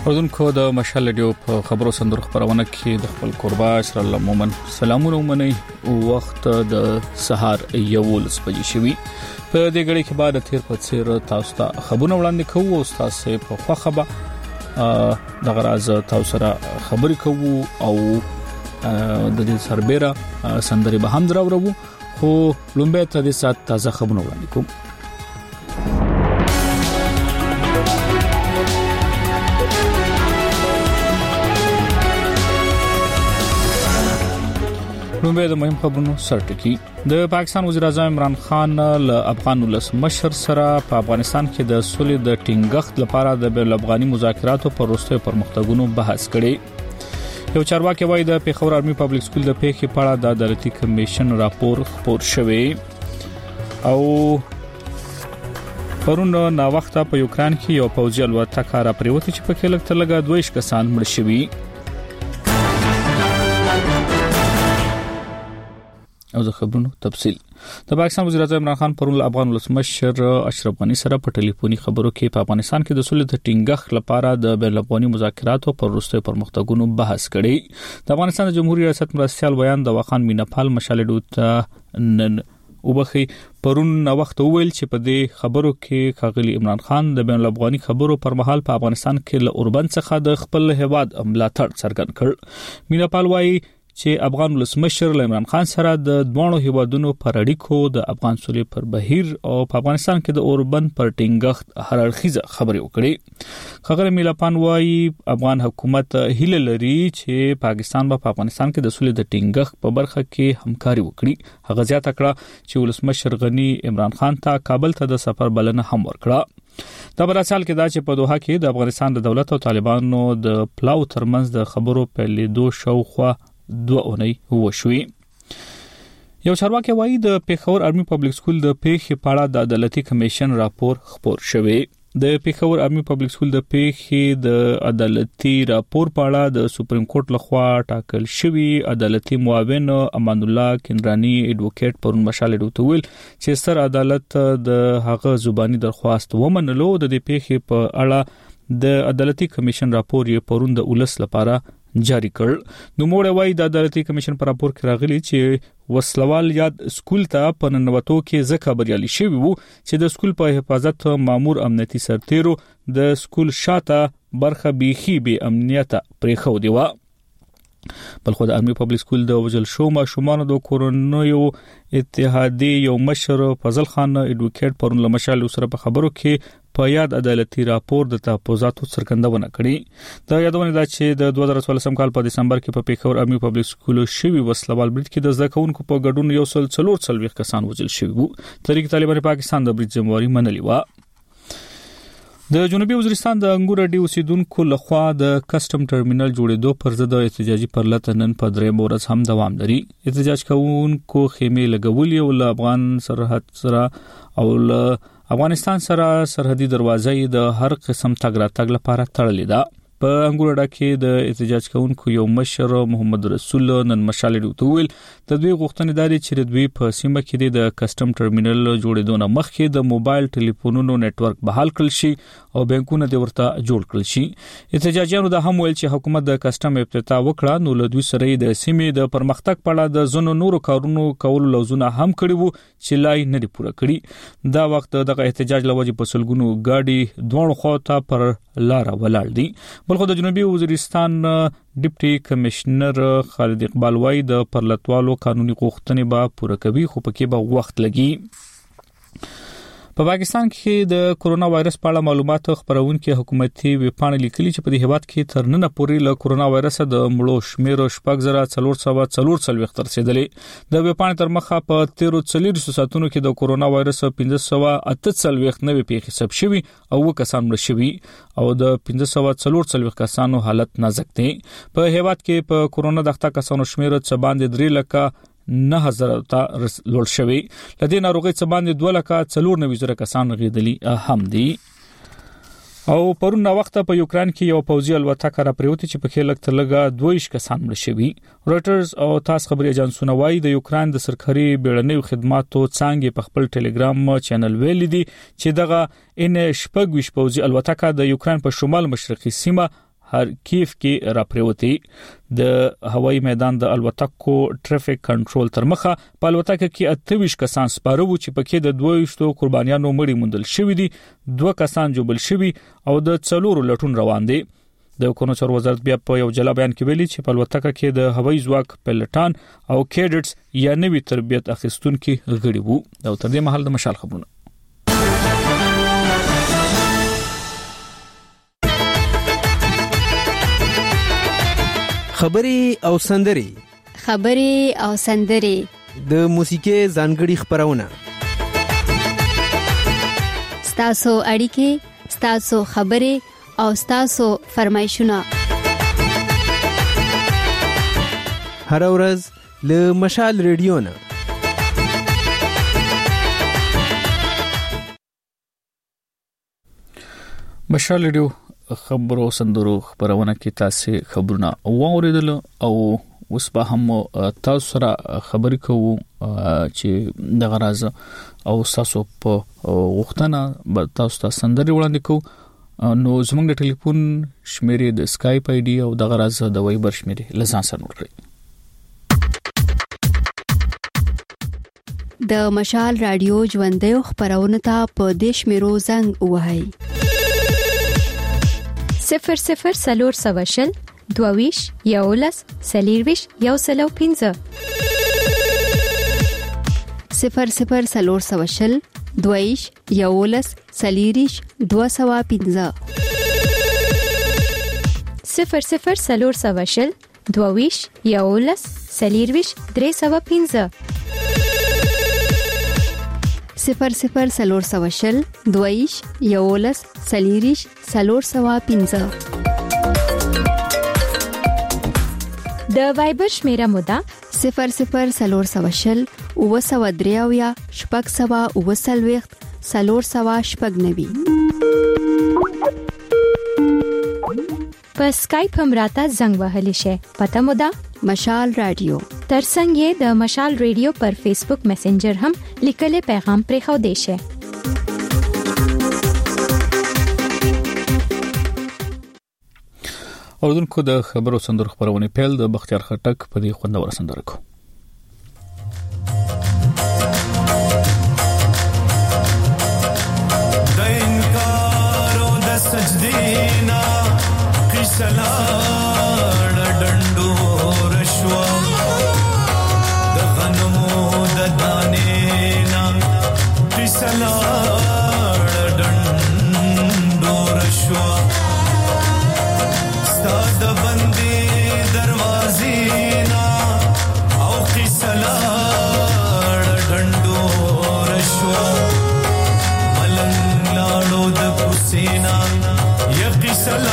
اوردونکو د مشال رادیو په خبرو سندرو خبرونه کې د خپل قربا اشرف الله مومن سلامونه ومني او وخت د سحر یولس بجې شوي په دې غړي کې بعد تیر په څیر تاسو ته خبرونه وړاندې کوو او تاسو په خوخه د غراز تاسو سره خبرې کوو او د دې سربېره سندري به هم دراوړو خو لومبه ته د سات تازه خبرونه وړاندې کوم. لومبه د مهم خبرونو سرټکی د پاکستان وزیر اعظم عمران خان له افغان ولس مشر سره په افغانستان کې د سولې د ټینګښت لپاره د بین الافغاني مذاکراتو پر وروستیو پرمختګونو بحث کړي. یو چارواکي وایي د پیښور آرمي پبلک سکول د پیښې په اړه د عدالتي کمیشن راپور خپور شوی او پرون نا وخت په یوکران کې یو پوځي الوتکه را پریوتي چې په کې لګ 22 کسان مړ شوي او د خبرونو تفصیل. د پاکستان وزیر اعظم عمران خان پرون افغان ولسمشر اشرف غنی سره په ټلیفوني خبرو کې په افغانستان کې د سولې د ټینګښت لپاره د بین الافغاني مذاکراتو پر وروستیو پرمختګونو بحث کړي. د افغانستان د جمهوریت ریاست مرستيال بیان د وخان مینپال مشال ډوت نن وبخي پرون وخت ویل چې په دې خبرو کې خاغلی عمران خان د بین الافغاني خبرو پر مهال په افغانستان کې له اوربند څخه د خپل هواد ملاتړ څرګند کړ. مینپال وايي چې افغان ولسمشر عمران خان سره د دوه هیوادونو پر اړیکو د افغان سولې پر بهیر او په افغانستان کې د اوربند پر ټینګښت هر اړخیزه خبرې وکړي. خبره میلاپان وايي افغان حکومت هیله لري چې پاکستان په افغانستان کې د سولې د ټینګښت په برخه کې همکاري وکړي. هغه زیاته کړه چې ولسمشر غنی عمران خان ته کابل ته د سفر بلنه هم ورکړه. دا برسال کې دا چې په دوحه کې د افغانستان د دولت او طالبانو د پلاو ترمنځ د خبرو په لیدو شوخه 2 اونۍ وشوي. یو چارواکي وایي د پیښور آرمي پبلک سکول د پیښې په اړه د عدالتي کمیشن راپور خپور شوی. د پیښور آرمي پبلک سکول د پیښې د عدالتي راپور په اړه د سپریم کورټ لخوا ټاکل شوی عدالتي معاون امان الله کندرانی ایډوکیټ پرون مشال ډوتویل چې ستر عدالت د هغه زبانی درخواست ومنلو د دې پیښې په اړه د عدالتي کمیشن راپور یې پرون د ولس لپاره جاری کړ. نو موږ وایي د عدالتي کمیشن پر راپور کې راغلي چې وسلوال یاد سکول ته په ننوتو کې ځکه بریالي شوی وو چې د سکول په حفاظت مامور امنیتي سرتیرو د سکول شاته برخه بيخي به امنیت پرېخو دی و. بلخو د آرمي پبلک سکول د وجل شو ماشومان د کورونیو اتحادیې یو مشر فضل خان ایډوکیټ پرون لمشال سره په خبرو کې په یاد عدالتي راپور د تحفظاتو څرګندونه کړې. دا یادونه ده چې د 2014 کال په دسمبر کې په پیښور آرمي پبلک سکول شوی وسلوال برید کې د زکونکو په ګډون یو سل 440 کسان وژل شوی وو. تحریک طالبان پاکستان د برید ذمہواری منلې و. د جنوبي وزیرستان د انګور ډي اوسیدونکو لخوا د کسٹم ټرمینل جوړېدو پر ضد احتجاجي پرلط نن په درې ورځ هم دوام لري. احتجاج کوونکو خیمه لګولې او افغان سرحد سره او افغانستان سره سرحدي دروازې د هر قسم تګ راتګ لپاره تړلې ده. په انګورډا کې د احتجاج کوونکو یو مشر محمد رسول نن مشال ډوتویل د دوی غوښتنې داري چې دوی په سیمه کې د کسٹم ټرمینل جوړېدو نه مخکې د موبایل ټلیفونونو نتورک بحال کړل شي او بانکونه د ورته جوړ کړل شي. احتجاجیانو د هم ویل چې حکومت د کسٹم افتتاح وکړه نو له دوی سره د سیمې د پرمختګ په اړه د زونو نورو کارونو کول لوزونه هم کړي وو چې لای نه دی پوره کړی. دا وخت دغه احتجاج لوجه په سلګونو گاډي دوه خواته پر لار ولاړ دي. بلخو د جنوبي وزیرستان ډیپټي کمشنر خالد اقبال وايي د پرلطوالو قانوني غوښتنې به پوره کوي خو پکې به وخت لګي. په پاکستان کې د کورونا وایرس په اړه معلومات خبرونکو حکومتي ویبپاڼې لیکلي چې په دې هیواد کې تر نن پورې له کورونا وایرس د مړو شمیر 4,440 رسیدلې. د ویبپاڼې تر مخه په 13 ساعتونو کې د کورونا وایرس 1548 نوې پیښې ثبت شوي او کسان مړ شوي او د 1544 کسانو حالت نازک دی. په هیواد کې په کورونا دغه کسانو شمیر څه باندې 3 لکه 9000 ته لوړ شوی. لدې ناروغي څه باندې 2,94,000 کسان غیدلی هم دي. او پرون وخت په یوکران کې یو پوځي الوتکه را پریوتي چې په کې لګ 22 کسان مړ شوي. رويټرز او تاس خبري ایجنسونه وايي د یوکران د سرکاري بیړنیو خدماتو څنګه په خپل ټلګرام چینل ویل دي چې دغه ان شپږ پوځي الوتکه د یوکران په شمال مشرقي سیمه هرکیف کې راپریوتی د هوایي میدان د الوتکو ټریفیک کنټرول تر مخه په الوتکه کې 28 کسان سپاره وو چې پکې د 22 قربانیانو مړي موندل شوې دي 2 کسان جوړل شوي او د 4 لټون روان دي د حکومت وزارت بیا په یو جلا بیان کې ویلي چې په الوتکه کې د هوایي ځواک پایلټان او کیډټس یا نوي تربیت اخیستونکو غړي وو او تر دې مهال د مشال خبرونه خبري او سندري د موسیقي ځانګړي خبرونه ستاسو اړیکې ستاسو خبري او ستاسو فرمایشونه هر ورځ له مشال ریډیو نه مشال ریډیو خبرو سندرو خبرونه کې تاسو خبرونه واوریدل او اوس به هم تاسو سره خبرې کوو چې د غراز او تاسو په وختونه به تاسو ته سندري وړاندې کوو نو زموږ د ټلیفون شمیرې د اسکایپ آی ډي او د غراز د وایبر شمیرې لزان سره نوٹ کړئ د مشال رادیو ژوندۍ خبرونه ته په دیش میرو زنګ وهاي 00 سلور سواشل دوویش یولس سلیرویش یوسلو 15 00 سلور سواشل دوویش یولس سلیریش 215 00 سلور سواشل دوویش یولس سلیرویش 315 00 سلور سواشل دویش یولس سلیریش سلور سوا 15 د وایبر شمیره مودا 00 سلور سواشل او سوا دریاویا شپږ سوا او سلويخت سلور سوا شپږ نوي په اسکایپ هم راته زنګ وهلی شي پته مودا مشال رادیو ترڅنګ د مشال ریډیو پر فیسبوک میسنجر هم لیکلي پیغام پرې خو دی شي اوردونکو د خبرو سندرو خبرونه پیل د بختیار خټک په دې خوندور سندره کو د انکار او د سجدینا قسلا ډندو رشوا د غنمو د دانینا قسلا ډندو رشوا ستاد بندي دروازینا او قسلا ډندو رشوا ملنګ لاړو د حسینا یقسلا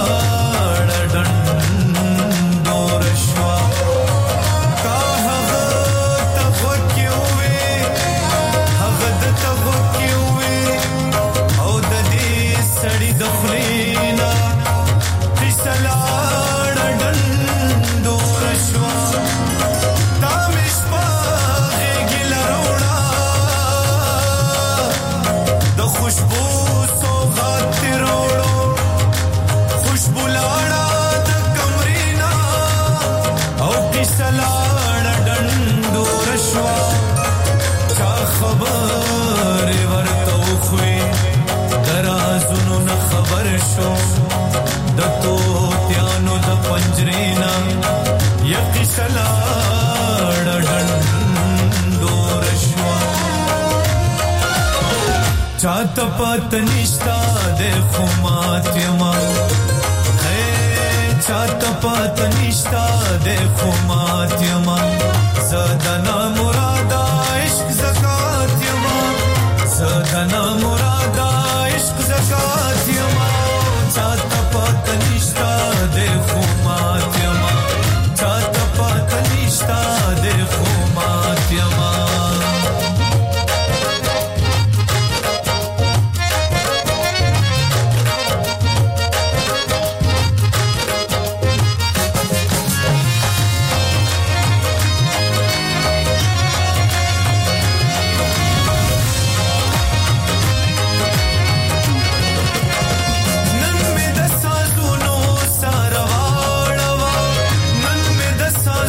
چات پات نشتا دے خماتیما ہے چات پات نشتا دے خماتیما زدنا مرادا عشق زکاتیما زدنا مرادا عشق زکاتیما چات پات نشتا دے خماتیما چات پات نشتا دے خماتیما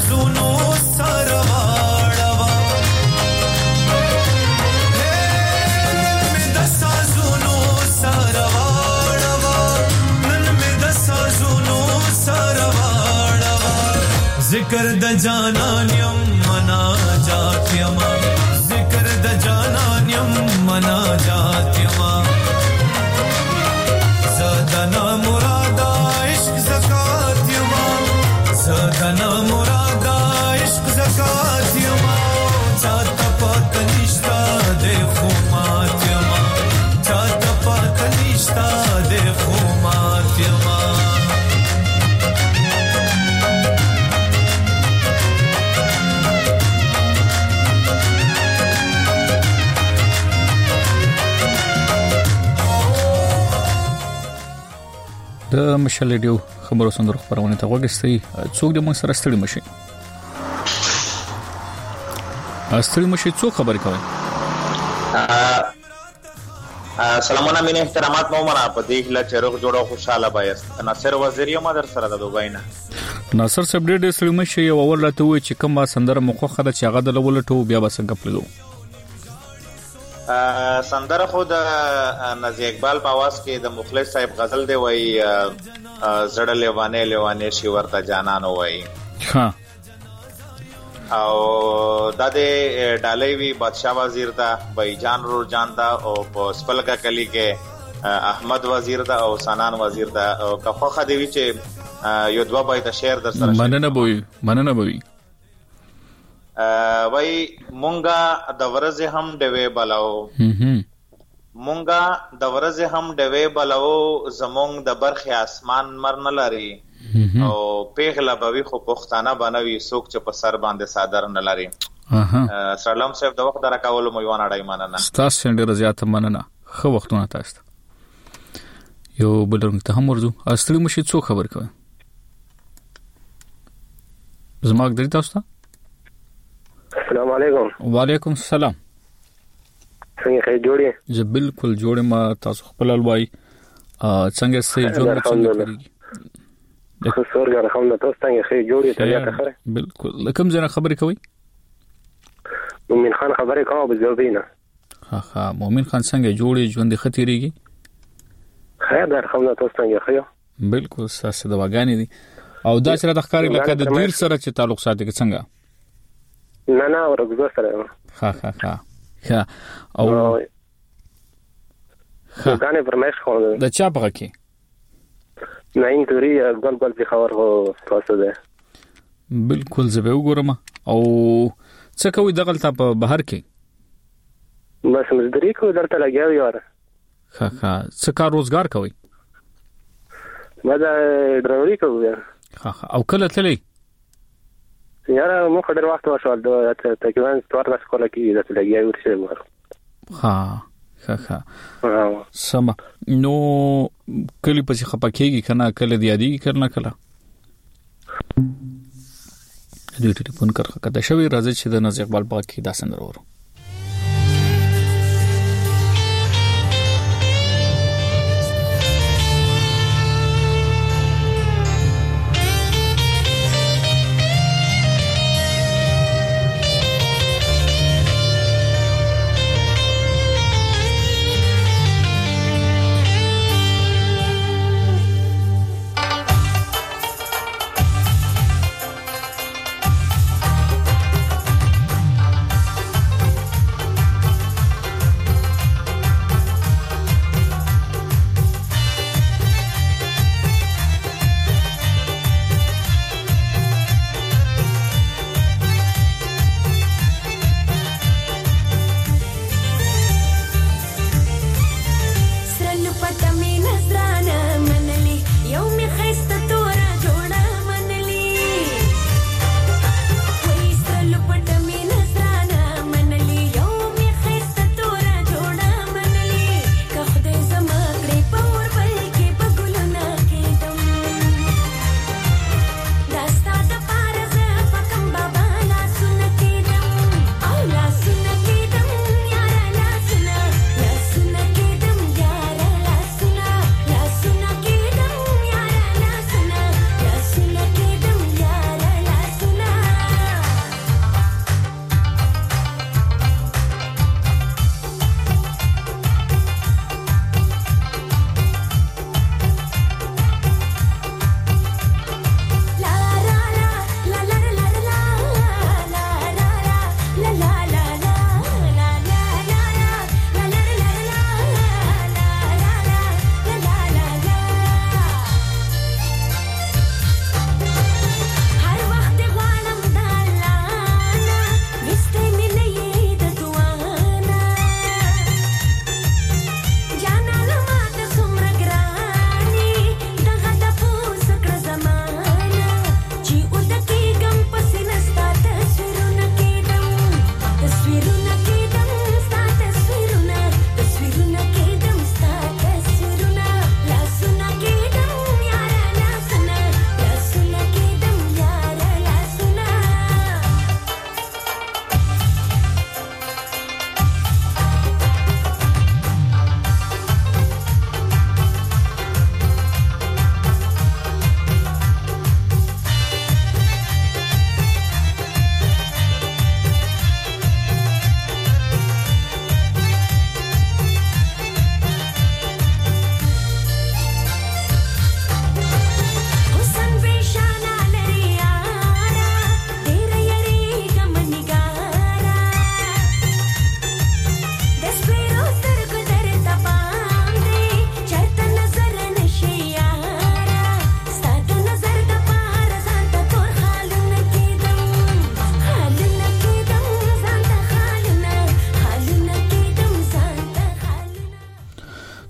سازونو سرواړوا نن می د سازونو سرواړوا نن می د سازونو سرواړوا ذکر د جانان یم مناجات یم ذکر د جانان یم مناجات یم زدنا مرادا عشق زکات یم زدنا مرادا عشق زکات یم چاته پات نشتا د خومات یم چاته پات نشتا د خومات یم د مشال ریډیو خبرو سندرو خبرونه ته وګورئ څوک د مون سره ستړي مشي څوک خبرې کوي سلامونه مینه احترامات مو منا په دې هله چروغ جوړو خوشاله بایست ناصر وزیر یم در سره د دوباینه ناصر صاحب ډېر ستړي مشي یو ورلته وي چې کومه سندره مخه ده چې هغه د لولټو بیا بسنګ پلو سندره خو د نزی اقبال په आवाज کې د مخلص صاحب غزل دی وای زړه لیوانه شي ورته جانان وای ها او د دې ډالۍ وی بادشاہ وزیر دا بای جان رو جان دا او په سپلګه کلی کې احمد وزیر دا او سنان وزیر دا او کفخه دی چې یو دوا بای د شعر در سره مننه بوي وای مونږه د ورځې هم ډوي بلاو مونږه د ورځې هم ډوي بلاو زمونږ د برخه اسمان مر نه لري او پیغله بوي خو پښتانه بنوي څوک چې په سر باندې صادر نه لري سلام صاحب د وخت درکول مو یوان اړای مننه تاسو ډیر زیات مننه خو وختونه تاسو یو بلرنګ ته هم ورزو اصلي مشي څو خبر کوي زما غږ تاسو ته السلام علیکم وعلیکم السلام څنګه خیر جوړی زه بالکل جوړ ما تاسو خپل الوای څنګه سي جوړ څنګه کیږي د خسرګه الحمدلله تاسو څنګه خیر جوړی ته خبره بالکل کوم ځای خبرې کوي مومن خان خبرې کوم په ځوبینه ها مومن خان څنګه جوړی ژوند خطرېږي خیر در الحمدلله تاسو څنګه خیر بالکل ساسه د واګانی دي او دا چې د ښکاری لکه د دیر سره چې تعلق ساتي څنګه نه ورګزو سره ها او غانې فرمایش خو د چا په کې نه انتوري ګل په خبر هو تاسو ده بالکل زه به وګورم او څه کوي دغه ته په بهر کې بس مزدوري کو درته لګیاو یار څه کار روزګار کوي ما دا ډرایوري کوي او کله تللی یاره مو خډر وخت وشول د تقریبا 14 سکولا کې د لګیاو ورشه سم نو کلی پسې خپکیږي کنه کله دی یادی کرنا کله دې ټلیفون کرخه کده شوی راځي چې د نزی اقبال باغ کې داسن ورو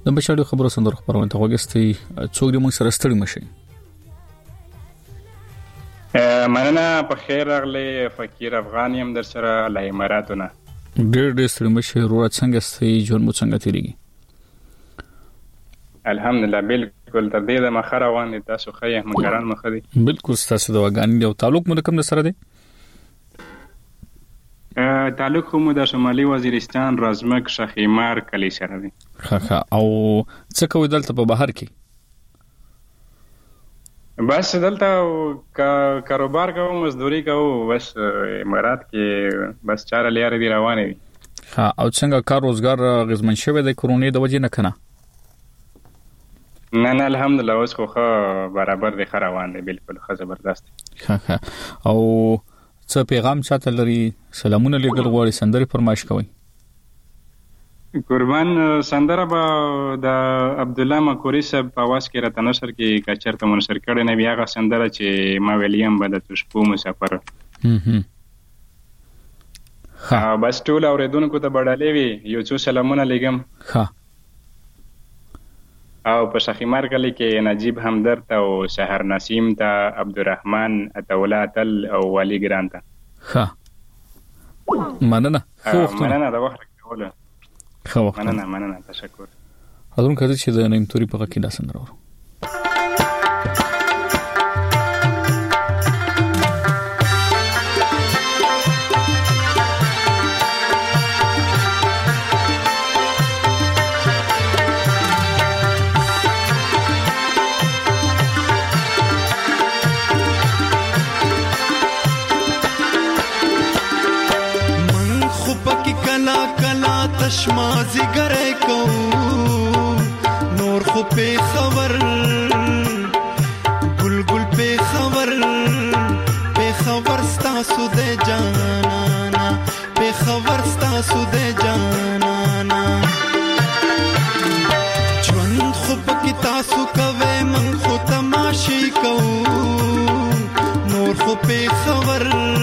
د بشاړو خبرو سندره خبرونه ته وګستي څوک دې موږ سره ستړي مشي. مننه په خیر راغلی فقیر افغان يم در سره له اماراتونه. ډېر ستړي مشي ورو څنګه ستې جون مو څنګه تیریږي؟ الحمدلله بالکل تر دې د مخه روان دي. تاسو خیر مګران مخه دي؟ بالکل تاسو د وګانی او تعلق مو کوم سره دی؟ تعلق مو د شمالي وزیرستان رازمک شخیمار کلی سره دی. ښه او څه کوي دلته په بهر کې؟ بس دلته کاروبار کوم مزدوري کوم بس امارات کې بس 4 لیارې دی روانې دي. ها او څنګه کار روزګار غزمن شوی د کورونې د وجې نه کنه؟ نه الحمدلله اوس خو برابر دی روان دی بالکل ښه زبردست. ها او څه پیغام چاته لري؟ سلامونه لګل غواړي سندري فرمایش کوي. قربان سندره به د عبد الله مکوري صاحب په आवाज کې راته نشر کې کچرته منشر کړي نه بیا غا سندره چې ما ویلیم به د تشپو مسافر. ها بس ټول اوریدونکو ته بډالې وي یو څو سلامونه لګم. ها او په شخیمار کلی کې نجیب همدرد او شهر نسیم ته عبدالرحمن اتولا تل او والی ګران ته. ها مننه مننه د وخت کوله. ښه وخت مننه تشکر. حضور کړه چې د نیم توري په کې دا سندره ورو. تشمازی گره کو نور خو پی خبر گل گل پی خبر ستاسو دے جانانا پی خبر ستاسو دے جانانا جوند خو پکی تاسو کوے من خو تماشی کو نور خو پی خبر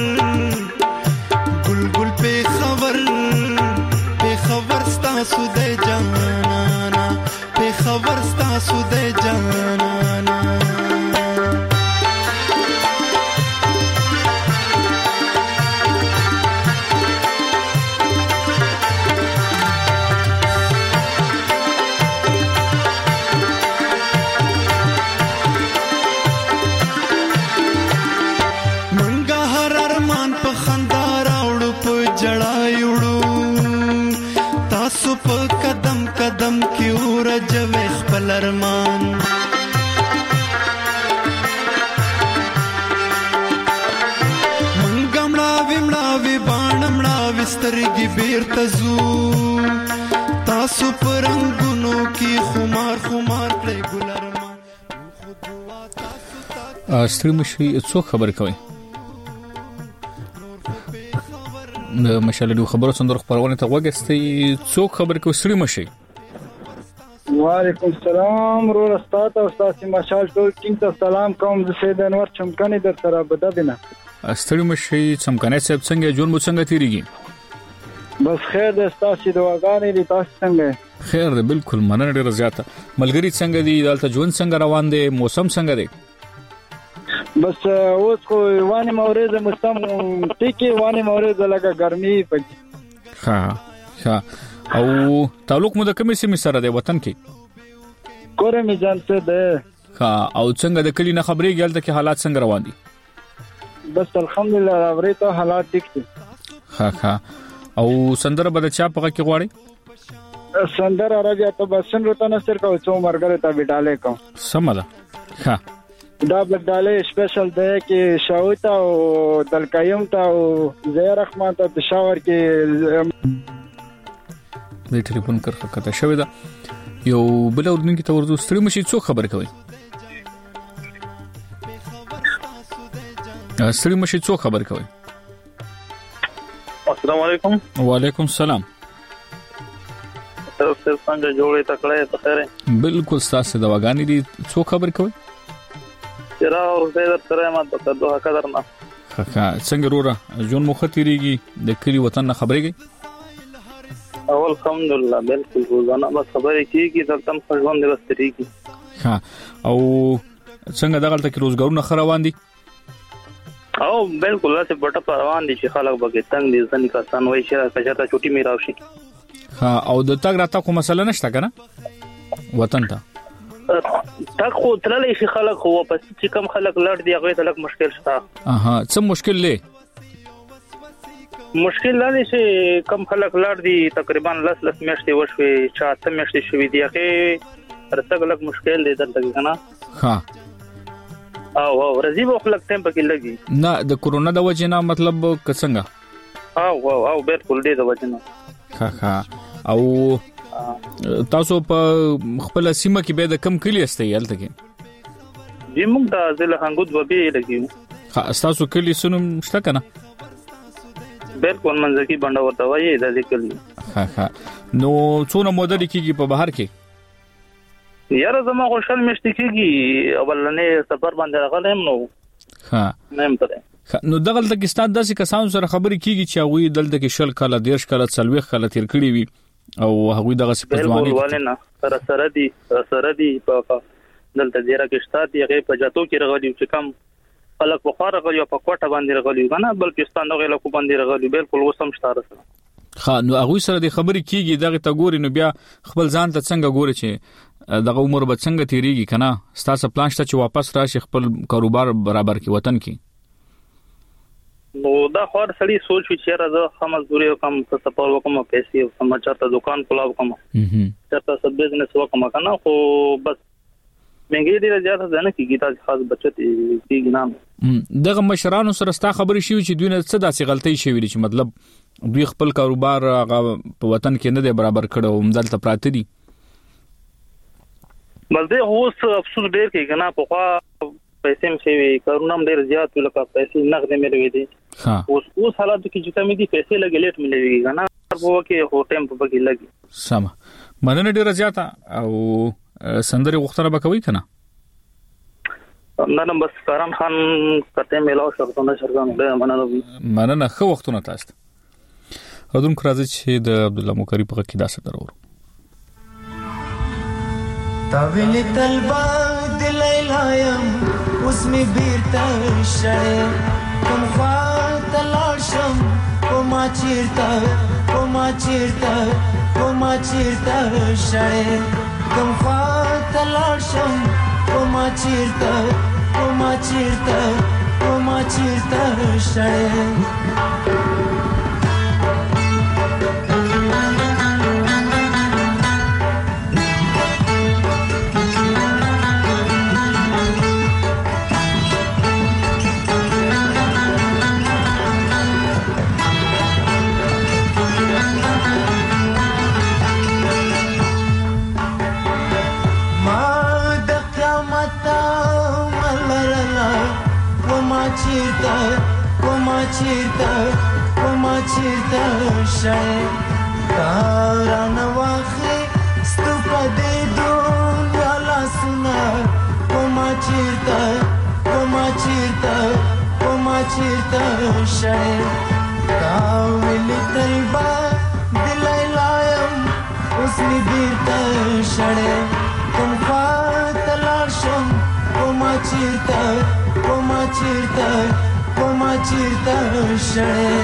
گل گل پی خبر ستاسو دے جانانا پی خبر ستاسو دے جانانا منگا هر ارمان پا خندار اوڑو پا جڑای اوڑو تاسو په قدم قدم کې ورجوي خپل ارمان منګ مړاوي بانمړاوي سترګې بیرته زو تاسو په رنگونو کې خمار کړي ګل ارمان ستړي مشي څو خبر کوي د مشالې خبرو سندره خبرونه ته وګستي څو خبر کوي ستړي مشي. وعلیکم السلام رو استاد او استاد مشال ټول ټیم ته سلام کوم د سید انور چمکني در سره بدبنه. ستړي مشي چمکني صاحب څنګه جون مو څنګه تیریږي؟ بس خیر د استاد د واغانې دي تاسو څنګه؟ خیر ده بالکل مننه ډیره زیاته. ملګری څنګه دي؟ دلته جون څنګه روان دي؟ موسم څنګه دی؟ بس اوس خو وانه مورز موسم ټیکي وانه مورز لګه ګرمي پکې. ها او تعلق مو د کومې سیمې سره دی وطن کې؟ کورې می ځان څه ده. او څنګه د کلی نه خبرې ګل ته کې حالات څنګه روان دي؟ بس الحمدلله راوړې ته حالات ټیک دي. او سندره بد چا پغه کې غواړي؟ سندره راځي ته بسن روته نصر کو څو مرګره ته وډاله کو. سمدا. دا بداله سپیشل ده کې شاوتا او دلکایم ته او زهیر رحمان ته پېښور کې د ټلیفون کرخه کته شوې ده. یو بل اردن کې تورځو ستړي مشي څو خبر کوي؟ ستړي مشي څو خبر کوي؟ السلام علیکم. وعلیکم السلام. تاسو څنګه جوړې تکړه ته خیره؟ بالکل تاسو د واغانی دي څو خبر کوي؟ چیرې ورته درته ما ته دوه قدر نه. څنګه وروره جون مخ تیریږي د کلی وطن نه خبرېږي؟ الحمدلله بالکل روزانه بس خبرې کیږي د کم ژوند درستريږي. ها او څنګه دغه تل کې روزګارونه خروان دي؟ او بالکل لاسه پټه روان دي چې خلک به تنگ دي ځنې کسان وایي چې کچته چټي می راوشي. ها او د تګ راته کوم مسله نشته کنه وطن ته تک خو تللی شي خلک خو پس چې کم خلک لړ دی هغه ته لږ مشکل شته. اها څه مشکل لې؟ مشکل لري چې کم خلک لړ دی تقریبا لس میاشتې وشوي چاته میاشتې شوي دی هغه رتګ لږ مشکل دی دلته کنه. ها او رزي په خلک ټیم پکې لګي نه د کورونا د وجې نه مطلب څنګه؟ او بالکل دی د وجې نه. ها او تاسو په خپل سیمه کې به د کم کلی استي یالته کې دې موږ د ځله هنګود وبې لګیو. ها تاسو کلی سنم شته کنه؟ بالکل منځکی باندې ورته وایي د دې کلی. ها نو څونه موده کېږي په بهر کې؟ یاره زما خوشحال مشت کېږي اولنې سفر باندې راغلم نو. ها نیم پره نو دغه د کستان داسې کسانو سره خبرې کیږي چې هغه دلته کې شل کاله دیرش کاله څلويخ کاله تیر کړی وي او هغه دغه سپځواني ولنه سره دي په دلته ډیره کې شته هغه په جاتو کې راغلي چې کم خلک په خار غلي په کوټه باندې راغلي کنه بلکستان دغه له کو باندې راغلي بالکل وسم شته سره. خا نو هغه سره د خبرې کیږي دغه ته ګوري نو بیا خپل ځان ته څنګه ګوري چې دغه عمر به څنګه تیریږي کنه ستاسو پلان شته چې واپس راشي خپل کاروبار برابر کی وطن کې. نو دا خور سړی سوچ چې راځه خمزوري کوم څه سپور وکم پیسې او سماچار ته دکان کولاو کوم چرته سب بزنس وکم کنه خو بس منګي دې زیاته ځنه کیږي تاسو خاص بچت کیږي نه. دغه مشرانو سره ستا خبرې شي چې دوی نه څه داسې غلطۍ شي ویل چې مطلب دوی خپل کاروبار په وطن کې نه دی برابر کړو همدلته پراته دي. بس دې اوس افسوس ډیر کې کنه په خوا پیسې مې کارونه ډیر زیات لکه پیسې نغد مې لوي دي. اوس حالات کې چې کمی دي پیسې لګلېټ مې لوي کنه په کې هو ټیم په کې لګي. سم مننه ډیر زیات او سندري غوښتنه وکوي کنه نن بس کارم خان کته ملاو شرطونه شرګان له مننه خو وختونه تاسو هدون کرازي چې د عبد الله مکری په کې داسه درور تاویل تلبا دلیلایم اوس می بیرته شړې کوم خواته لاړشم کومه چیرته شړې کوم خواته لاړشم کومه چیرته شړې چیرته شای کاران واخی ستپدې دنیا لاسونه کومه چیرته شای کاویل تلبا دلیلایم اوس می بیرته شړې کوم خواته لاړشم کومه چیرته شړې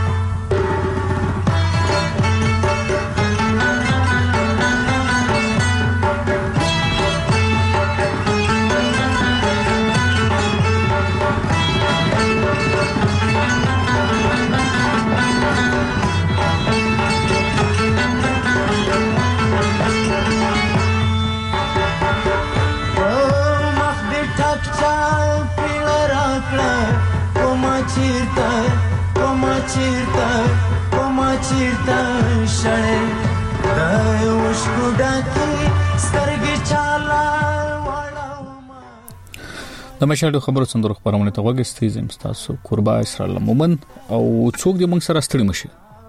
چیرته شړې د وشکو ډکې سترګې چاله د مشهد خبرو سندرو خبرونه ته وګستې زم تاسو قربا اسرائیل مومن او څوک دې موږ سره ستړي مشي.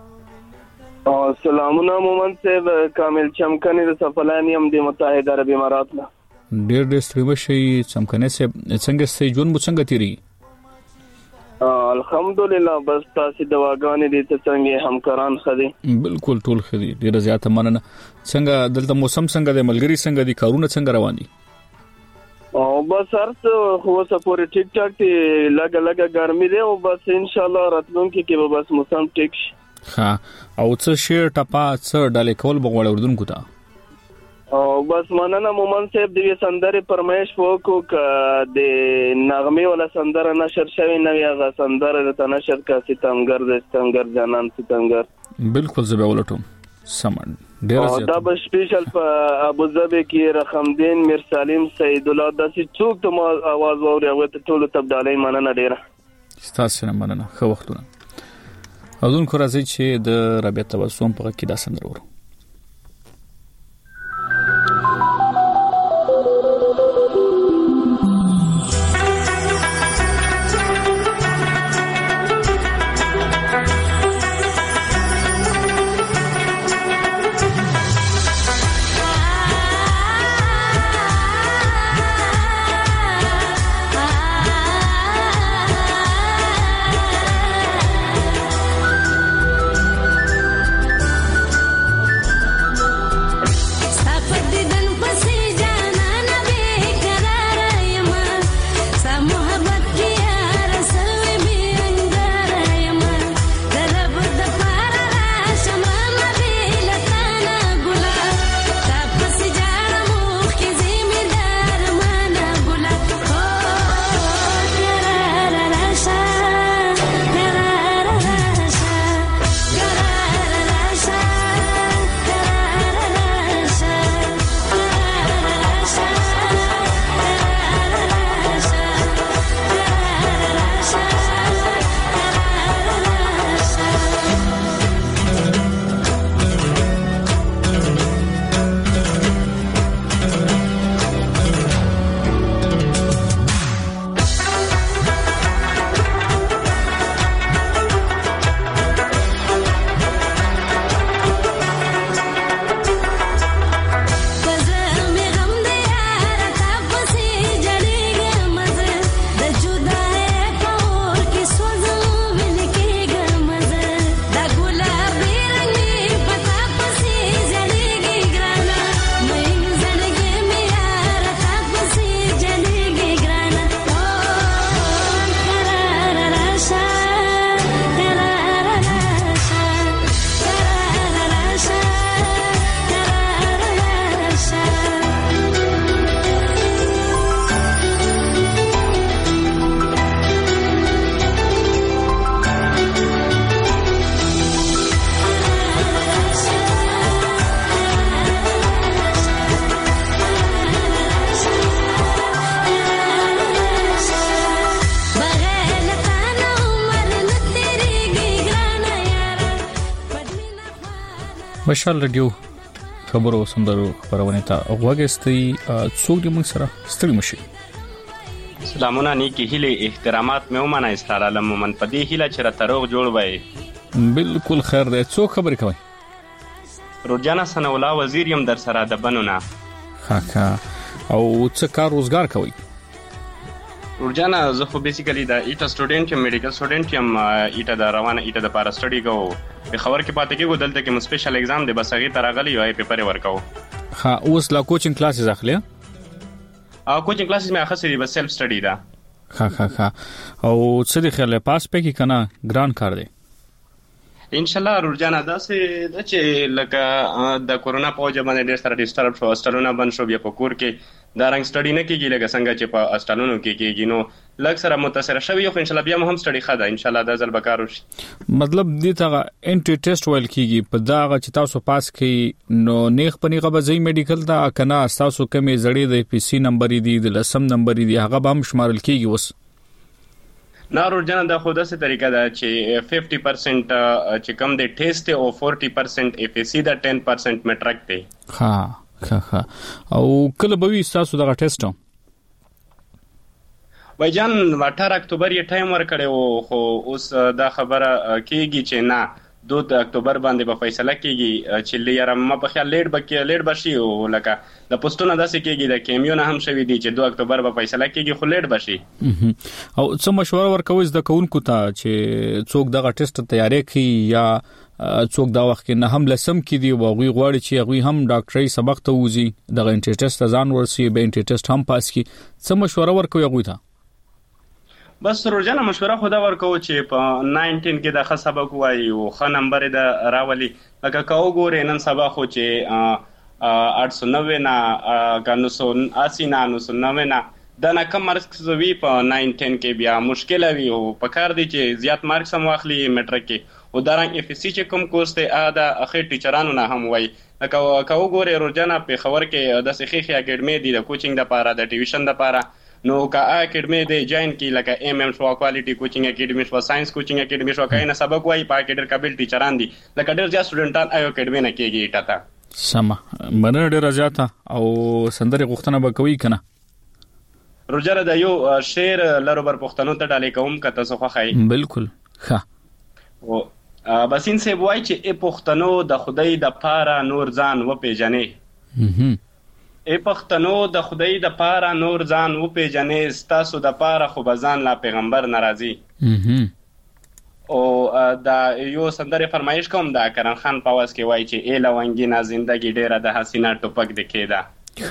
سلامونه مومن صاحب کامل چمکني د سفلانی هم د متحده عرب امارات نه ډېر ستړي مشي چمکني صاحب څنګه سي جون مو څنګه تیری الحمدلله بس تاسو دواګانې دي ته څنګه همکاران خدي بالکل ټول خدي ډیره زیاته مننه څنګه دلته موسم څنګه د ملګری څنګه دي کارونه څنګه روان دي او بس ارته هو سپورې ټیک ټاک دي لګه ګرمي دي او بس ان شاء الله راتلونکي کې به بس موسم ټیک شي ها او څه شیر ټپا څه ډالې کول بغوړ اردن کو ته او بس مننه مومن صاحب د سندره پرمیش وکړو ک د نغمه ولا سندره نشر شوی نو یا سندره د نشر کا ستمګر جانان ستمګر بالکل زبې ولټم سمن ډیر زیات دا به سپیشل په ابو ظبي کې رقم دین میر سالم سید الله داسې څوک ته आवाज اوري او ته ټول تبدالې مننه ډیره ستاسو نه مننه خو وختونه اذن کو راځي چې د رابطه تبسم په کې دا سندره ورو مشال رادیو خبرو سندرو خبرونه ته وګستي څوک دې موږ سره ستړي مشي سلامونه نیکی هله احترامات مې ومنه استاره لمن پدې هله چې را تروغ جوړ وای بالکل خیر دی څوک خبرې کوي روزانا سنه الله وزیر يم در سره د بنونه خاکا او څه کار روزګار کوي روزانا زه خو بیسیکلی دا ایټا سټوډنټ یم میډیکل سټوډنټ یم ایټا د روانه ایټا د پارا سټډي کو په خبر کې پاتې کېږو دلته کې مو سپیشل ایگزام دی بس هغه ترغلی وای پیپر ورکاو ها اوس لا کوچینګ کلاسز اخلي کوچینګ کلاسز مې اخلي دی بس سیلف سټډي دا ها او څه دی خیال پاس پې کې کنه ګران کار دی ان شاء الله روزانا دا چې لکه د کورونا په وجه باندې ډېر سره ډیسټرب شو هاستلونه بند شو بیا په کور کې دا رنګ سټډي نه کیږي لکه څنګه چې په هاستلونو کې کیږي نو لږ سره متاثر شوی خو ان شاء الله بیا هم سټډي خاده ان شاء الله دا ځل بکارو شي مطلب دې ته انټری ټیسټ ویل کیږي په دا چې تاسو پاس کې نو نیغ پنی غو ځای میډیکل دا کنه تاسو کمې زړې د پی سي نمبر دی د لسم نمبر دی هغه به هم شمارل کیږي وس نه روزانه د خوده سه طریقه دا چې 50% چې کم دی ټیسټ او 40% اف سی دا 10% میټرک دی ها او کله به وي تاسو دغه ټیسټ وایجان 18 اکتوبر یې ټایم ورکړی او خو اوس دا خبره کیږي چې نه 2 اکتوبر باندې به فیصله کیږي چې لیر ما په خیال لیټ بشي او لکه د پښتون داسې کیږي د کیمیون هم شوی دی چې 2 اکتوبر به فیصله کیږي خو لیټ بشي. او څه مشوره ورکوي د کوونکو ته چې څوک دغه ټیسټ تیاری کوي یا څوک دا وخت نه هم لسم کې دی او غوي غواړي چې غوي هم ډاکټري سبق ته وځي دغه انټي ټیسټ ځان ورسي به انټي ټیسټ هم پاس کی څه مشوره ورکوي غوي ته؟ بس روزانه مشوره خو دا ورکو چې په 19 کې د ښه سبق وایي او ښه نمبر د راولي لکه کاو ګورې نن سبا خو چې 890 نه 980 نه 990 نه دا نه کم مارکس وی په 19 کې بیا مشکل وي او په کار دي چې زیات مارکس هم واخلي میټرک کې او دارنګ اف سی چې کوم کورس ته دا اخر ټیچرانو نه هم وایي لکه کاو ګورې روزانه په خبر کې د سخیخي اکیډمي دی د کوچینګ لپاره د ټیویشن لپاره نو کا اکیډمي د جاین کی لکه ایم ام شو کوالټي کوچینګ اکیډمي شو ساينس کوچینګ اکیډمي شو کاینه سبق وای په اکیډر قابل ټیچران دي لکه ډېر ځا سټوډنټان ایو اکیډمي نه کېږي ټاته سما مننه ډېر زیاته او سندري غوښتنه وکوي کنه روجره د یو شعر لرو بر پښتنو ته ډالې کوم کته څه خوخای بالکل ښه او بسین سه وای چې ای پښتنو د خدای د پاره نور ځان و پیژنې ای پښتنو د خدای د پاره نور ځان و پیژنې ستاسو د پاره خو بزان لا پیغمبر ناراضي او دا یو سندره فرمایش کوم دا کرن خان پاواز کې وای چې ای لونګینا زندگی ډیره د حسینا ټوپک د کېدا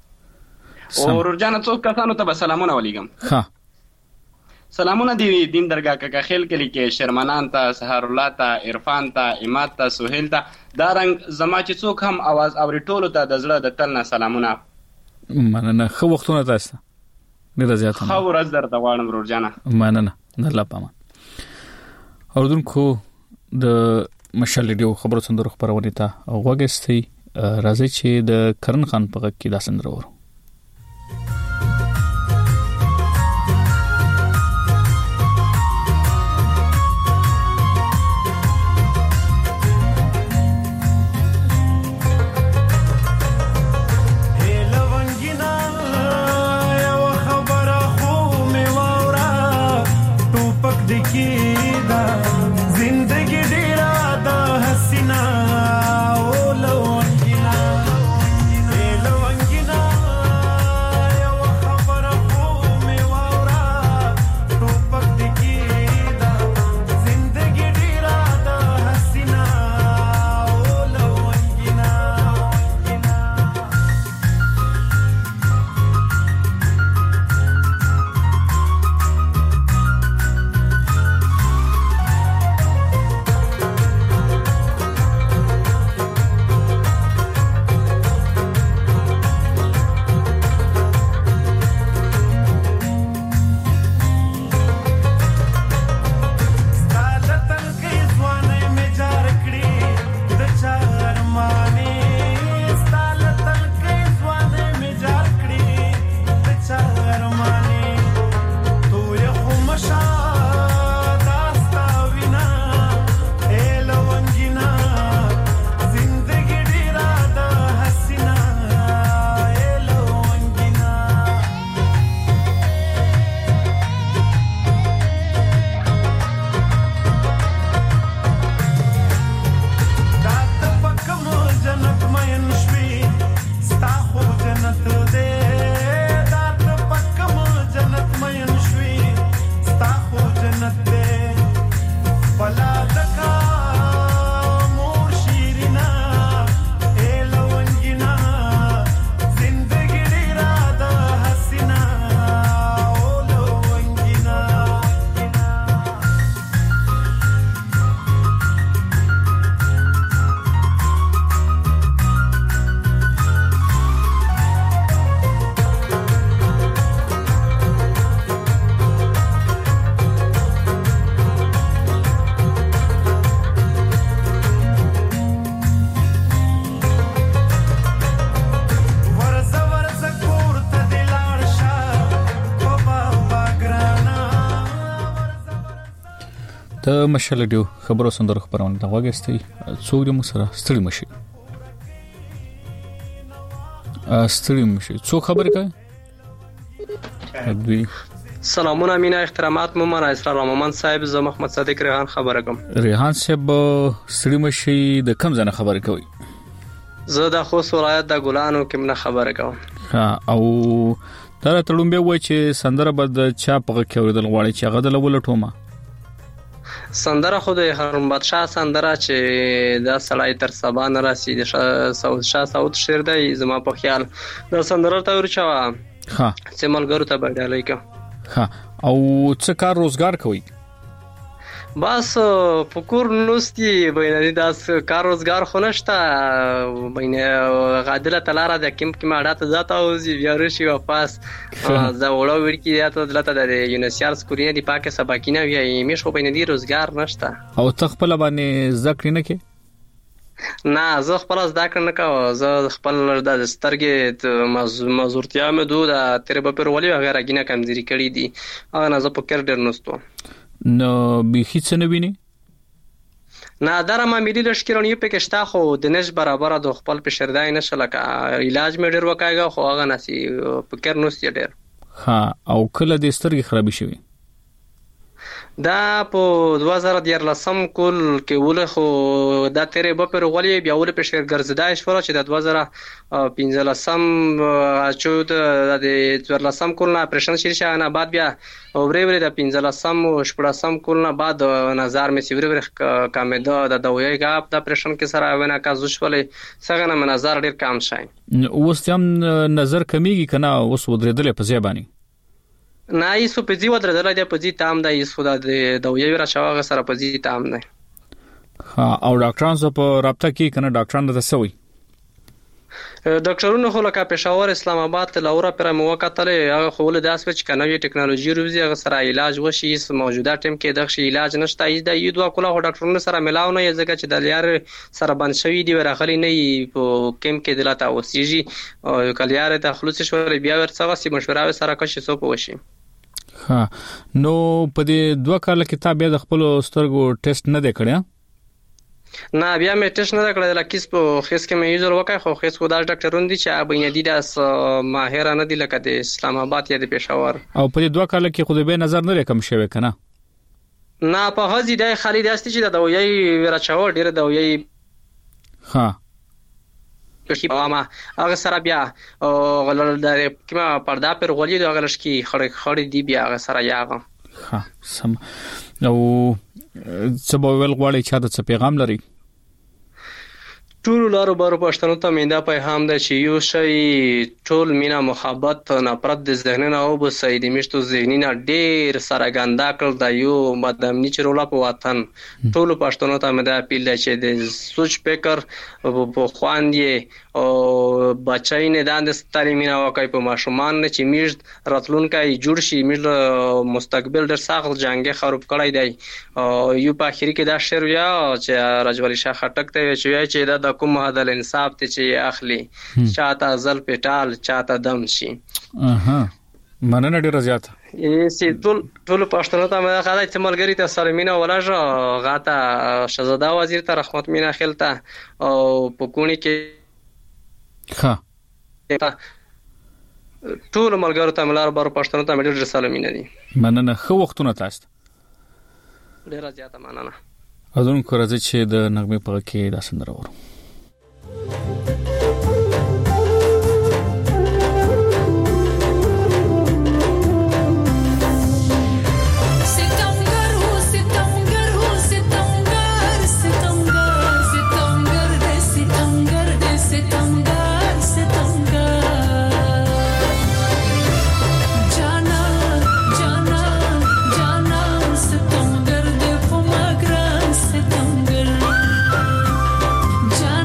ها او ورجانه څوک کسانو ته سلامونه ولیکم ها سلامونه دی دین درگاه کا خیل کلی کې شرمنان ته سحر الله ته عرفان ته امات ته سہیل ته دا رنګ زما چې څوک هم आवाज اوري ټولو ته د زړه د تل نه سلامونه مننه خو وختونه تاسو ډیر زیات خو ورځ درته غواړم ورجانه مننه الله پامان اوردونکو د مشال ریډیو خبرو سندرو خبرونه ته وګستي راځي چې د کرن خان په کې دا سندره ورو ته مشال ډیو خبرو سندرو خبرونه دا وګستي څوک دې مسره ستړي مشي څو خبر کوي دوی سلامونه مینا احترامات مومن اسرار مومن صاحب زه محمد صادق ریحان خبره کوم. ریحان صاحب سړی مشي د کم ځنه خبرې کوي؟ زه د خوست ولایت د ګلانو کې نه خبره کوم. ها او دا تړون به وای چې سندره بد چا په کې اوریدل غواړي چې هغه د لولټومه سندره خو د هارون بادشاه سندره چې دا سړی تر سبا نه راسي د شاه سعود شعر دی زما په خیال دا سندره ته ورچوا ها چې ملګرو ته بدلای کا ها او څه کار روزګار کوي؟ بس فکر نوستي بینه داس کار روزګار خونشته بینه غادله تلاره د کیم کې ماډه ذات او بیا رشي واپس دا وړو ورکی یا ته دلته د یونیسیار سکورینه دی پاکه سباکینه وی میش خو بینه دی روزګار نشته. او تخپل باندې ذکر نه کې؟ نه زه خپل ذکر نه کوم. زه خپل د سترګې مزورتیا مې دو د تیر په پرولي وغیرہ گینه کمزوري کړی دي هغه نه زه په کړ ډیر نوستو نو به هیڅ نه ویني. نه دا ما ملي لشکرونی په کې شتا خو د نش برابر د خپل په شردای نشه لکه علاج مې ډیر وکایګه خو هغه نسی په کړ نوستي ډیر. ها او کله د سترګې خرابې شوی؟ دا په 2013 کول کې ول خو دا تیرې په پرغولي بیا ول په شهر ګرځدای شو چې د 2015 چود د 2013 کول نه اپریشن شیرشه نه بعد بیا اورې د 15 شپږم کول نه بعد نظر مې سیوري کامیدا د دوی غاب د اپریشن کې سره ونه کا زوشولې څنګه نه نظر ډیر کم شای. اوس هم نظر کمیږي کنه اوس ودرېدل په ځای باندې؟ نه ایسو په ځی ودرېدل دی په ځی تام دی ایسو د دوی را شواغه سره په ځی تام نه. ها او ډاکټرانو سره په رابطه کې کنه ډاکټرانو ته سوي؟ ډاکټرونو خو لکه پېښور اسلام آباد ته لورا پر مو وکټلې هغه خو له داس وچ کنه وی ټکنالوژي روزي هغه سره علاج وشي موجوده ټیم کې دغه علاج نشته ای د یو دوه کله ډاکټرونو سره ملاو نه یزګه چې د لیار سره بند شوی دی ورغلی نه په کیم کې دلته اوسېږي او کلیار ته خلوص شوړ بیا ورڅه سی مشوره سره کښ سو پوشي. ها نو په دې دوه کال کې تا بیا د خپل سترګو ټیسټ نه دی کړی؟ نه بیا مې ټیسټ نه کړی لکه په خیس کې مې یوزر وکای خو خیس خو دا ډاکټرون دي چې بینه دي داس ماهر نه دي لکه د اسلام آباد یا د پېښور. او په دې دوه کال کې خو به نظر نه کم شوی کنه؟ نه په هغه ځای خالد است چې د دوی ورچاو ډیر دوی ها ما هغه سره بیا غلل د کما پردا پر غولې د غلش کې خړې دی بیا هغه سره یاغه. ها سم او سبا ول غواړي چې دا څه پیغام لري؟ ټول لارو بارو پښتنو ته میندا پیغام ده چې یو شی ټول مینا محبت نفرت د ذهننا او بسې د میشتو ذهنینا ډیر سره ګندا کړل د یو مدامنی چرولا په وطن ټول پښتنو ته میندا اپیل ده چې د سوچ فکر په خواندې او بچای نه داند تعلیمینا واقعي په ماشومان نه چې میشت راتلونکي جوړ شي میل مستقبل ډیر سخت جنگ خراب کړی دی او یو په اخر کې دا شعر یا چې راجوالي شاه خټک ته چې دا کوم عدل انصاف ته چې اخلي چاته ازل پټال چاته دم شي. اها مننه ډیر زیات سی ټول پښتنو ته مې خدای ته ملګری ته سلامینه ولاجه غاته شهزاده وزیر ته رحمت مینا خلته او پکونی کې ها ټول ملګرو ته ملار بار پښتنو ته ډیر سلامینه دي. مننه خو وختونه تاسو ډیر زیات مننه. اذن کو راځي چې د نغمه په کې دا سندره ورو Ja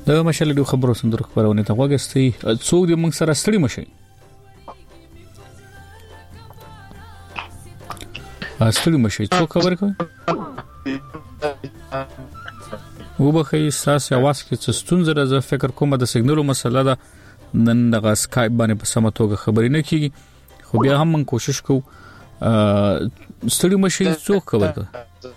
د مشال ډیو خبرو سندرو خبرونه ته وګستي څوک دې موږ سره ستړي مشي ستړي مشي څوک خبر کوي وبخې ساس اواز کې څه ستونزه راځي فکر کوم د سیګنالو مسله ده نن د اسکایپ باندې په سم توګه خبرې نه کیږي خو بیا هم من کوشش کوو ستړي مشي څوک خبر کوي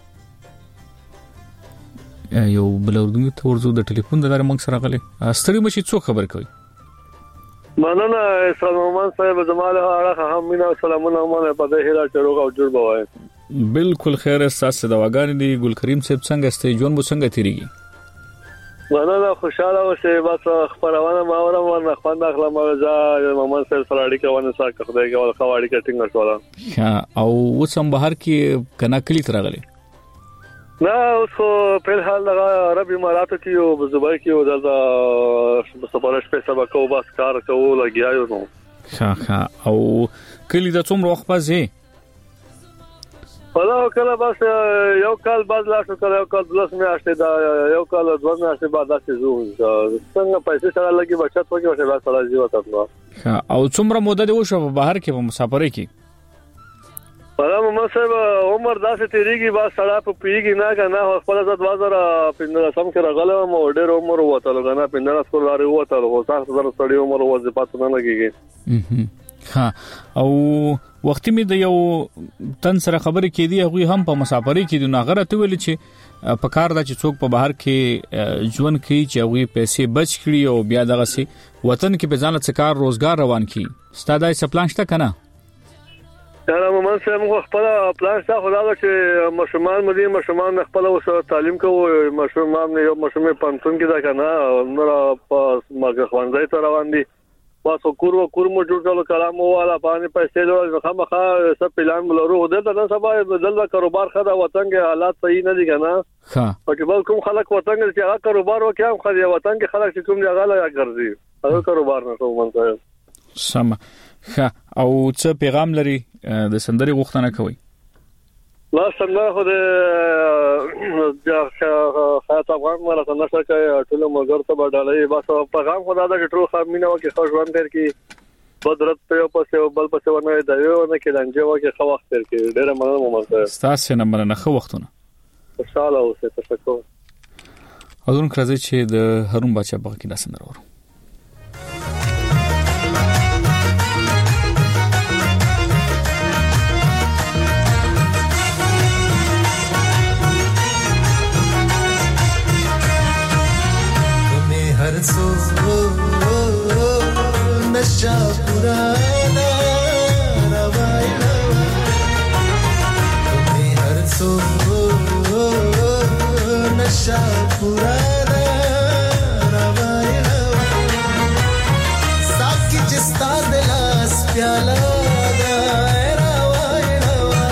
یو بل اردو ته ورزو د ټلیفون د لارې موږ سره غلي ستړي مشي څوک خبر کوي مننه سلمان صاحب زماله اړه هم مینا سلامونه مونږ په دې هیله چروغ او جوړ بوای بالکل خیر اساس دواګان دي ګل کریم صاحب څنګه استې جون مو څنګه تیریږي مننه خوشاله اوسه بس خبرونه ما اورم ورنه خوند اخلم زه محمد صاحب سره اړیکه ونه ساکه خدای ګول خواړی کټینګ وشوله او وسم بهر کې کنا کلی ترغلي نه اوس په حال د عرب اماراتو کې او زبای کې او د سفارش په سبا کو بس کار کوو لګیاو نو ها او کلی د څومره وخت پځه ولا کله بس یو کال بعد لا شو کله یو کال بلس میاشتې دا یو کال دوه میاشتې بعد تاسو زو څنګه پیسې سره لګي بچت وکړي او لا سره جیو تاسو او څومره مده دی وشو بهر کې په مسافرې کې ولا محمد صاحب عمر داسې تیریږي با سړا په پیږي نه کنه خپل ځد 2015 سم کې راغلم او ډېر عمر وته لګنه 15 سکول لري وته او تاسو سره سړی عمر وځي پاتې نه لګيږي ها او وخت می د یو تن سره خبرې کېدی هغه هم په مسافرې کې د ناغره ته ویل چې په کار دا چې څوک په بهر کې ژوند کوي چې هغه پیسې بچ کړي او بیا دغه سي وطن کې په ځان څخه کار روزګار روان کړي ستادای سپلان شته کنه دا موږ سم خپل پلان شته خدای چې مشمان مدي مشمان خپل اوس تعلیم کوو مشمان یو مشمه پنځون کې دا کنه نور په ماګه خوانځي ته روان دي واسو کور مو جوړ کړو کلام والا باندې پیسې له خامخا سب پلان ملرو دلته نه سبا دلته کاروبار خدا وطن کې حالات صحیح نه دي کنه ها او چې بل کوم خلک وطن کې هغه کاروبار وکړي هم خدای وطن کې خلک چې کوم ځای لا ګرځي هغه کاروبار نه کوم منځه سم ها او څه پیغام لري د سندري غوښتنه کوي لا څنګه خو د خاطر افغان مله څنګه کوي ټول مګر ته بدلې بس پیغام خدا دا ټول خامینه وکي خوش ژوند تر کې بدرت په پسې بل پسې ونه دی نه کې لنجه وکي خو وخت تر کې ډېر مننه ممکن تاسو نه مننه خو وختونه خوشاله اوسه تشکر اذن کړی چې د هارون بچا باغ کې داسې نور सो नशा पुराना रवाना तुम्हें हर सो नशा पुराना रवाना साकी जिस्ता दिलास प्याला रवाना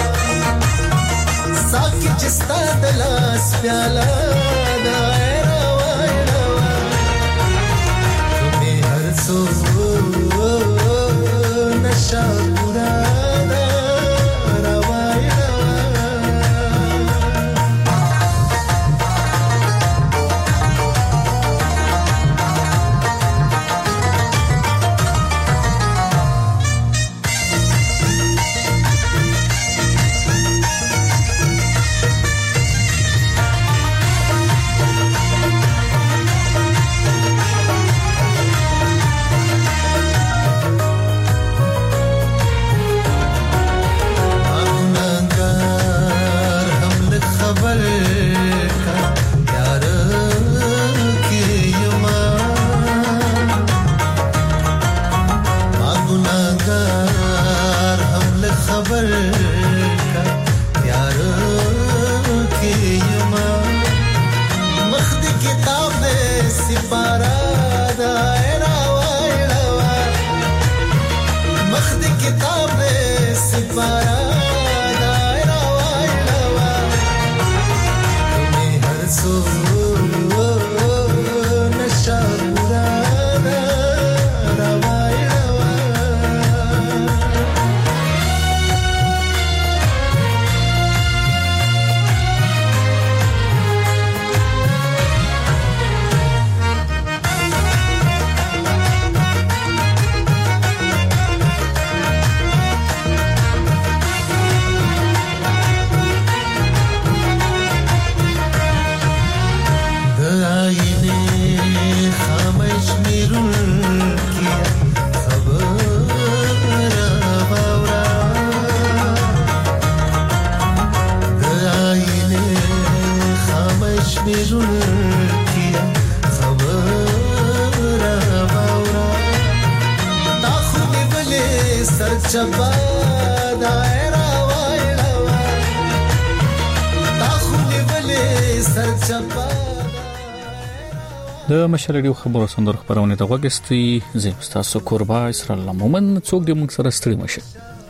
साकी जिस्ता दिलास प्याला सो नशा पुराना रवाना مې کیا خبر باورا تا خو دې بلې سر چپا دایرا وایلا تا خو دې بلې سر چپا د مشال ریډیو خبرو سندر خبرونه ته وګستي زه تاسو قربا اسرائیل مومن څوک دې موږ سره ستړي مشه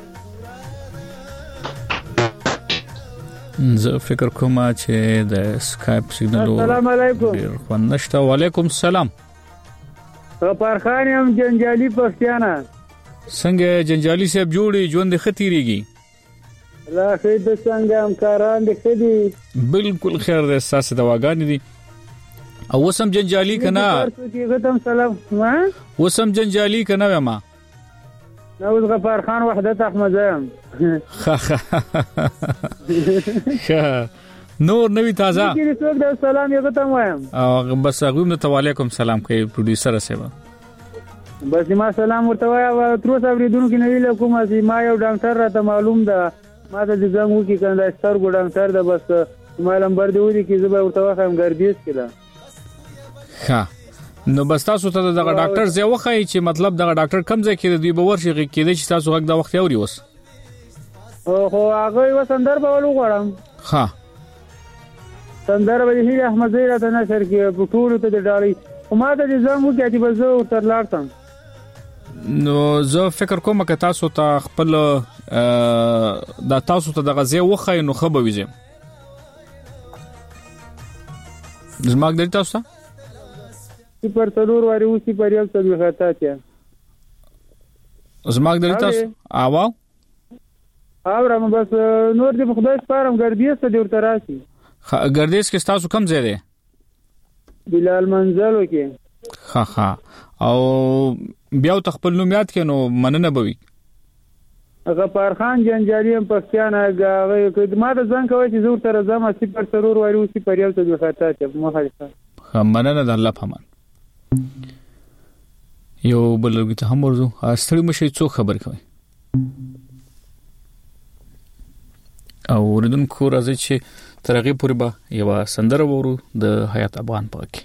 زه فکر کوم چې د اسکایپ سیګنال السلام علیکم ډیر نشته وعلیکم السلام غفار یم جنجالي پښتانه څنګه جنجالي صاحب جوړي ژوند خطيريږي لا خید څنګه همکاران دي خدي بالکل خیر د احساس دواګان دي او وسم جنجالي کنا کېږم سلام ما وسم جنجالي کنا ما نو غفار خان وحدت احمد زم نور نوی تازه کله څوک د سلام یو ته وایم او بس غوښم ته وعلیکم سلام کوي پروډوسر سره بس ما سلام ورته وایم تر اوسه ورېدونکو نه ویل کوم چې ما یو ډاکټر راته معلوم ده ما د زنګ وکي کنده سترګو ډاکټر ده بس ما لمبر دی ودی کې زه به ورته وایم ګردیس کړه ها نو بس تاسو ته دغه ډاکټر زه وخی چې مطلب دغه ډاکټر کم ځای کې دی به ورشي کې چې تاسو حق د وخت اوري وس خو هغه وسندر به ولو غواړم ها سندر به هی احمد زیرا ته نشر کې پټول ته ډالۍ ما ته ځم وکړي چې به زه تر لاړم نو زه فکر کوم چې تاسو ته خپل د تاسو ته دغه زه وخی نو خبر وځم زماګ درته تاسو پر تلور واری اوسې پر یو څه وخته چا زماګ درته تاسو اواو اورم بس نور دې خدای سپارم ګردیس ته ورته راشي ګردیس کې تاسو کم ځای دی بلال منزلو کې ها او بیا خپل نوم یاد کینو مننه بوي غفار خان جنجالي هم پښتانه غوي خدمات ځان کوي چې زور تر زما سي پر سرور وایو سي پر یو څه وخته چې مخالفه مننه د الله پامان یو بلګی ته هم ورزو ستړي مشي څو خبر کوي او ورودونکو راځي چې ترغه پورې به یو سندره ورو د حیات افغان پاکي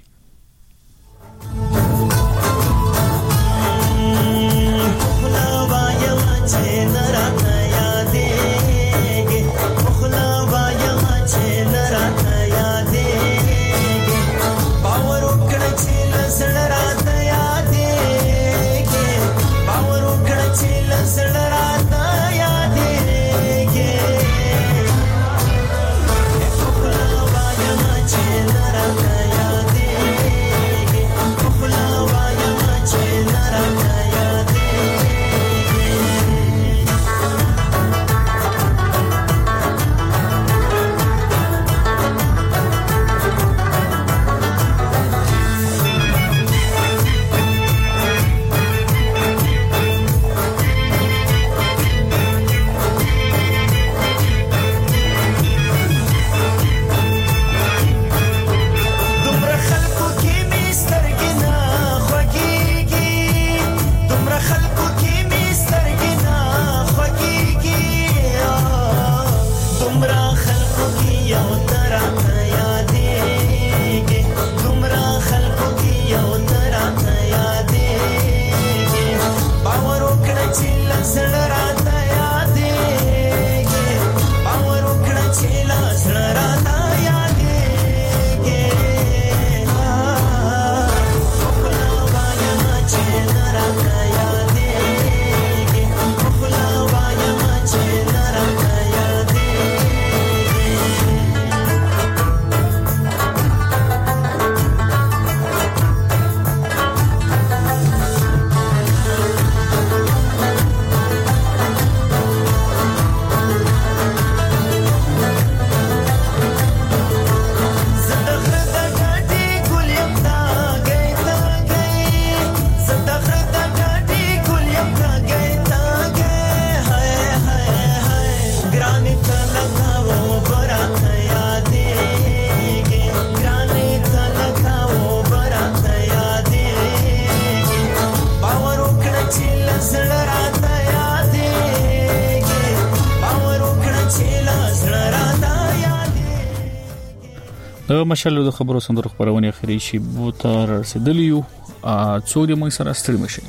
د مشال د خبرو سندرو خبرونه اخري شی بو تر رسیدلیو څو د موږ سره ستړي مشي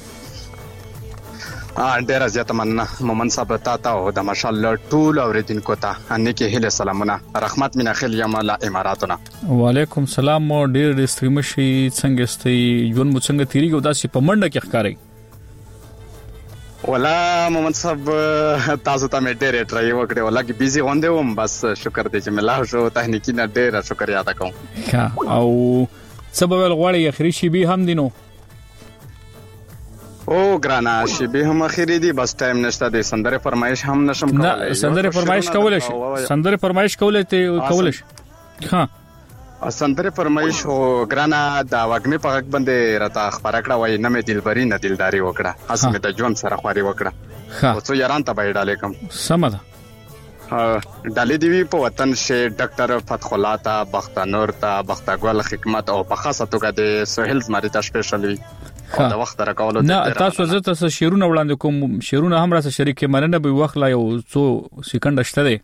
ډیر زیاته مننه مومن صاحب تا او د ماشاءالله ټول اوریدونکو ته انکه هله سلامونه رحمت مینا خل یم لا اماراتونه وعلیکم سلام ډیر ستړي مشي څنګه ستې جون مو څنګه تیریږي داسې په منډه کې ښکاري ولا مومن صاحب تاسو ته مې ډیر ټرای وکړې ولا کې بيزي غونډه وم بس شکر دې چې ملا شو تخنیکی نه ډیر شکر یاد کوم او سبب الغوړی اخري شی به هم دینو او ګرانا شی به هم اخري دي بس ټایم نشته د سندره فرمایش هم نشم کولای نه سندره فرمایش کولای شي سندره فرمایش کولای شي ها سندره فرمایش او ګرانا دا وګمه په حق باندې راته خبره کړه وای نه مې دلبري نه دلداري وکړه اسمه د جون سره خواري وکړه او څو یاران ته به ډالې کوم سمه ډالې دی په وطن شه ډاکټر فتح الله تا بختانور تا بختګل حکمت او په خاصه توګه د سهیل زمری ته سپیشل وی دا وخت راکولو نه تاسو زه تاسو شیرونه وړاندې کوم شیرونه هم راته شریک مننه به وخت لا یو څو سکند شته دی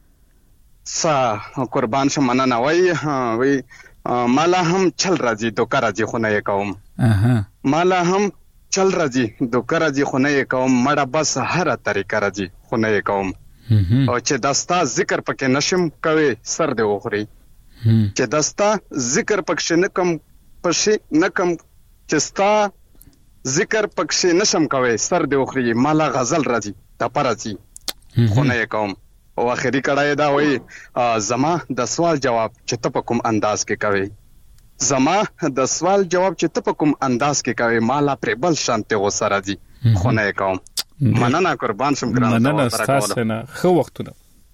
قربان شم مننه وای مالا هم چل راځي دوکا راځي خو نه کوم مالا هم چل راځي دوکا راځي خو نه کوم مړه بس هر طریقه راځي خو نه کوم او چې دستا ذکر پکې نشم کوي سر دی وخوري چې دستا ذکر پکې نکم پښې نکم چې ستا ذکر پکې نشم کوي سر دی وخوري مالا غزل راځي د پرځي خو نه کوم او اخري کړه دا وای زما د سوال جواب چې ته په کوم انداز کې کوي زما د سوال جواب چې ته په کوم انداز کې کوي مالا پر بل شانته غوسه راځي خو نه کوم مننه قربان شم ګران مننه تاسو نه خو وختونه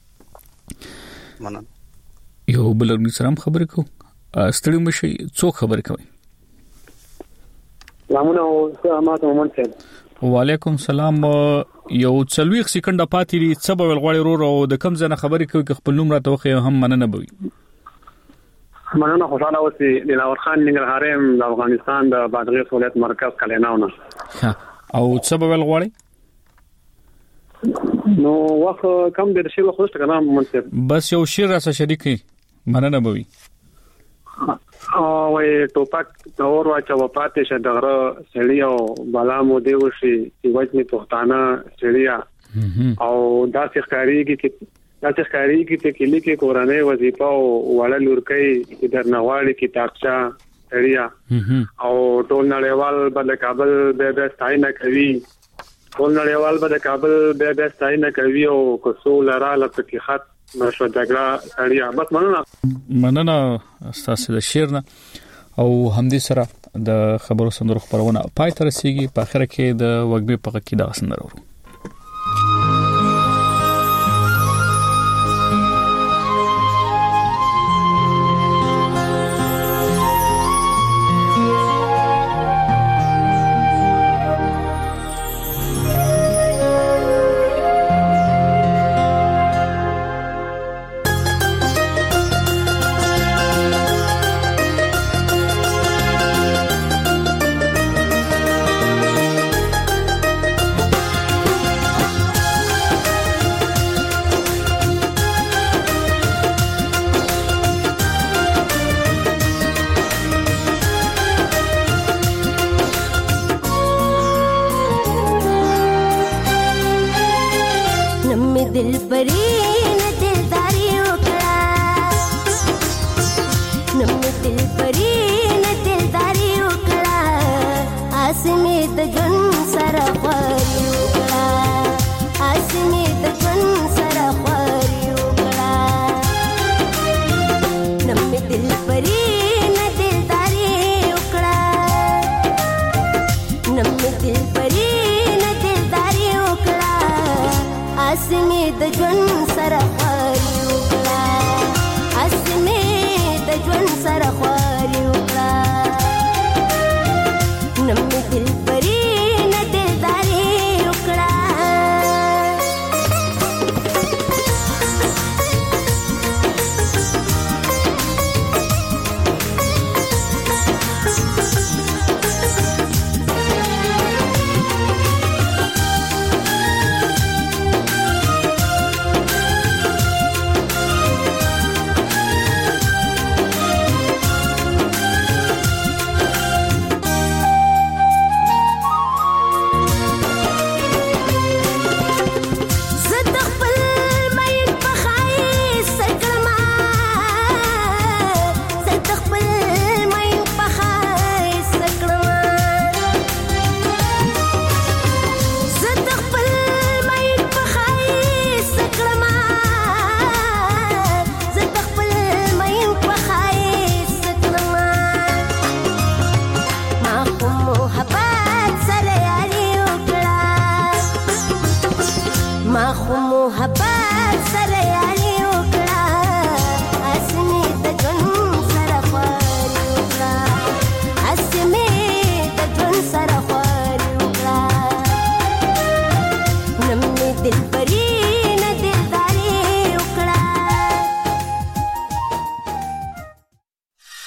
مننه یو بلرنی سره خبرې کو ستړي مشي څو خبرې کوي سلامونه او سلامات مومن صاحب وعلیکم سلام یو 40 سکند پاتې دي سبب الغوړی رو او د کم ځنه خبرې کوي خپل نوم راته وخی هم مننه بوي مننه خوشاله اوسې د لاور خان ننګرهارم د افغانستان د بادغیس ولایت مرکز کلیناونه او سبب الغوړی نو وخت کم د شی وخت څه کنه منصب بس یو شیر را سره شریکي مننه بوي او ټوپک اور واچو پاتې شه دغه سړی او بالا مو دی وشي چې وځنی پښتانه سړی او دا ښکاریږي چې کلی کې کورانه وظیفه او وړل ورکې چې درنواړي کتابچا سړی او ټول نړیوال بل کابل به ستاینه کوي ټول نړیوال به کابل به ستاینه کوي او کوسول را لپاره خط نشو دغه اړیا بس مننه تاسو د شیرنه او همدې سره د خبرو سندرو خبرونه پای تر رسیدي په اخر کې د وګبې په کې دا سندرو د جن سره